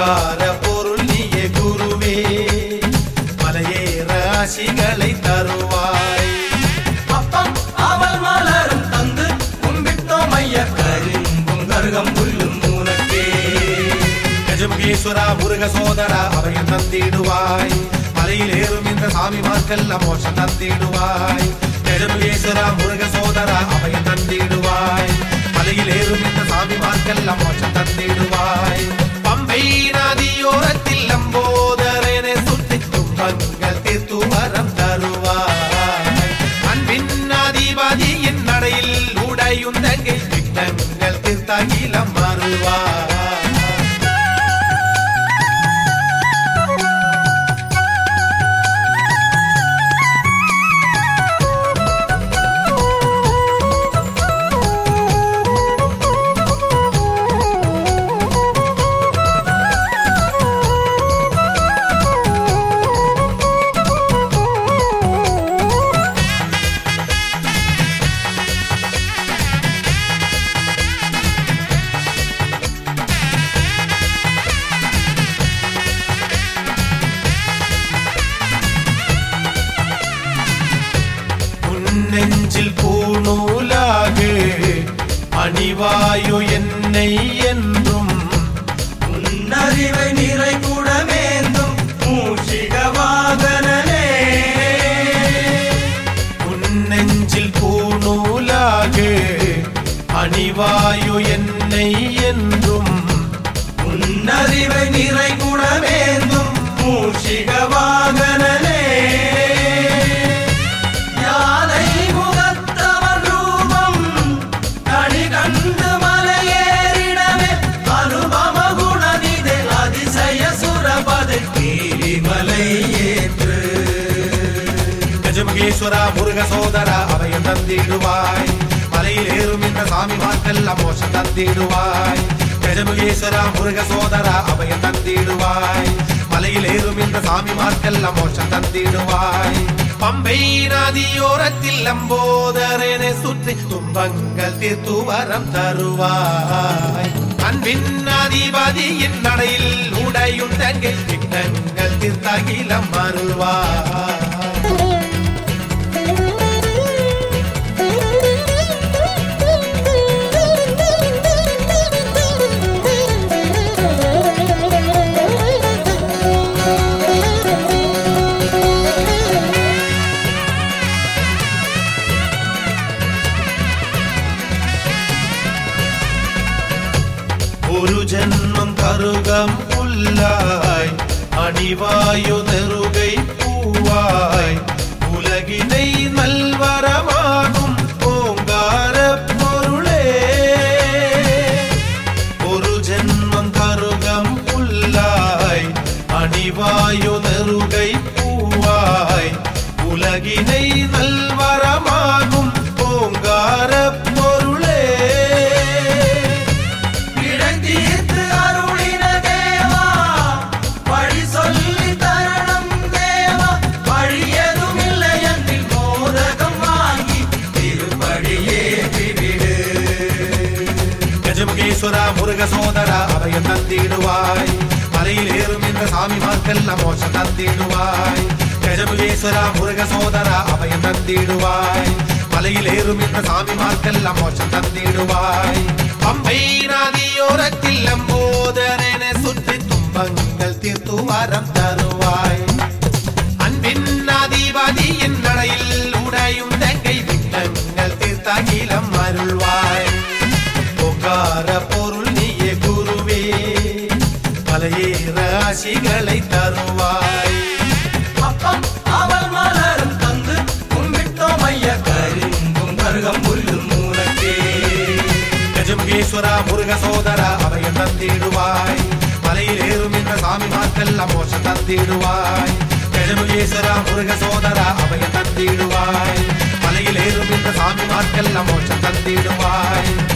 ஓங்கார பொருள் நீயே குருவே மலையேற ஆசிகளை தருவாய். அப்பம் அவள் மலரும் தந்து கும்பிட்டோம் ஐயா கரும்பும் கருகம் புல்லும் உனக்கே. கஜமுகேஸ்வரா முருக சோதரா அபயம் தந்திடுவாய். மலையில் ஏறும் இந்த சாமிமார்க்கெல்லாம் மோட்சம் தந்திடுவாய். கஜமுகேஸ்வரா முருக சோதரா அபயம் தந்திடுவாய். மலையில் ஏறும் இந்த சாமிமார்க்கெல்லாம் மோட்சம் தந்திடுவாய். பம்பை நதியோரத்தில் லம்போதரனை சுற்றி துன்பங்கள் தீர்த்து வரம் தருவாய். அன்பின் அதிபதியின் நடையில் உடையும் தங்கை விட்டங்கள் தீர்த்தகிலம் மறுவாய். நெஞ்சில் பூநூலாக அணிவாயோ என்னை என்றும் உன்னறிவை நிறை கூடமேந்தும் மூஷிக வாகனனே. உன் நெஞ்சில் பூநூலாக அணிவாயோ என்னை என்றும் உன்னறிவை நிறை கூடமேந்தும் மூஷிக வாகனனே. கஜமுகேஸ்வரா முருக சோதரா அபயம் தந்திடுவாய். மலையில் ஏறும் இந்த சாமிமார்க்கெல்லாம் மோட்சம் தந்திடுவாய். கஜமுகேஸ்வரா முருக சோதரா அபயம் தந்திடுவாய். மலையில் ஏறும் இந்த சாமிமார்க்கெல்லாம் மோட்சம் தந்திடுவாய். பம்பை நதியோரத்தில் லம்போதரனை சுற்றி துன்பங்கள் தீர்த்து வரம் தருவாய். அன்பின் அதிபதியின் நடையில் உடையும் தங்கை விட்டங்கள் தீர்த்தகிலம் மறுவாய். ஒரு ஜன்மம் கருகம் புல்லாய் அணிவாயோ நெருகை பூவாய். உலகினை நல்வரமாகும் ஓங்கார பொருளே. ஒரு ஜன்மம் கருகம் புல்லாய் அணிவாயோ நெருகை பூவாய். உலகினை நல்வரமாகும் ஓங்கார பொருளே. கஜமுகேஸ்வரா முருக சோதரா அபயம் தந்திடுவாய். மலையில் ஏறும் இந்த சாமிமார்க்கெல்லாம் மோட்சம் தந்திடுவாய். கஜமுகேஸ்வரா முருக சோதரா அபயம் தந்திடுவாய். மலையில் ஏறும் இந்த சாமிமார்க்கெல்லாம் மோட்சம் தந்திடுவாய். பம்பை நதியோரத்தில் லம்போதரனை சுற்றி துன்பங்கள் தீர்த்து வரம் தருவாய். அன்பின் அதிபதியின் நடையில் உடையும் தங்கை விட்டங்கள் தீர்த்தகிலம் அருள்வாய். ஓங்கார பொருள் நீயே குருவே மலையேற ஆசிகளை தருவாய். அப்பம் அவள் மலரும் தந்து கும்பிட்டோம் ஐயா கரும்பும் கருகம் புல்லும் உனக்கே. கஜமுகேஸ்வரா முருக சோதரா அபயம் தந்திடுவாய். மலையில் ஏறும் இந்த சாமிமார்க்கெல்லாம் மோட்சம் தந்திடுவாய். கஜமுகேஸ்வரா முருக சோதரா அபயம் தந்திடுவாய். மலையில் ஏறும் இந்த சாமிமார்க்கெல்லாம் மோட்சம் தந்திடுவாய்.